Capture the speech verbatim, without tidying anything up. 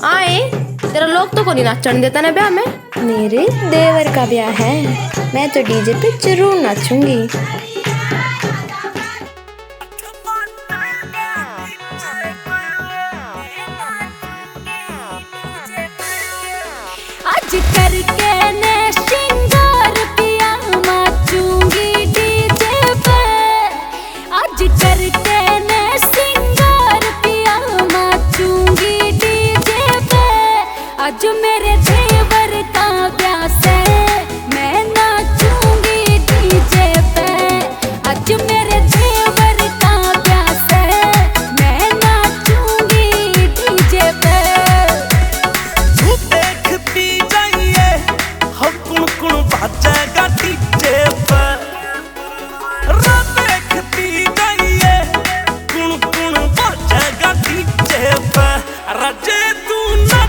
आए तेरा लोग तो को नहीं नाचने देता ना ब्याह में। मेरे देवर का ब्याह है, मैं तो डीजे पे जरूर नाचूंगी। आज करके ने श्रृंगार पिया नाचूंगी डीजे पे। आज करके ने श्रृंगार पिया नाचूंगी डीजे पे। आज मेरे देवर का ब्याह से मैं नाचूंगी डीजे पे। आज मेरे देवर का ब्याह से मैं नाचूंगी डीजे पे। बाजेगा डीजे पर, देखती जाइए कुण कुण बाजेगा डीजे पर। राजे तू ना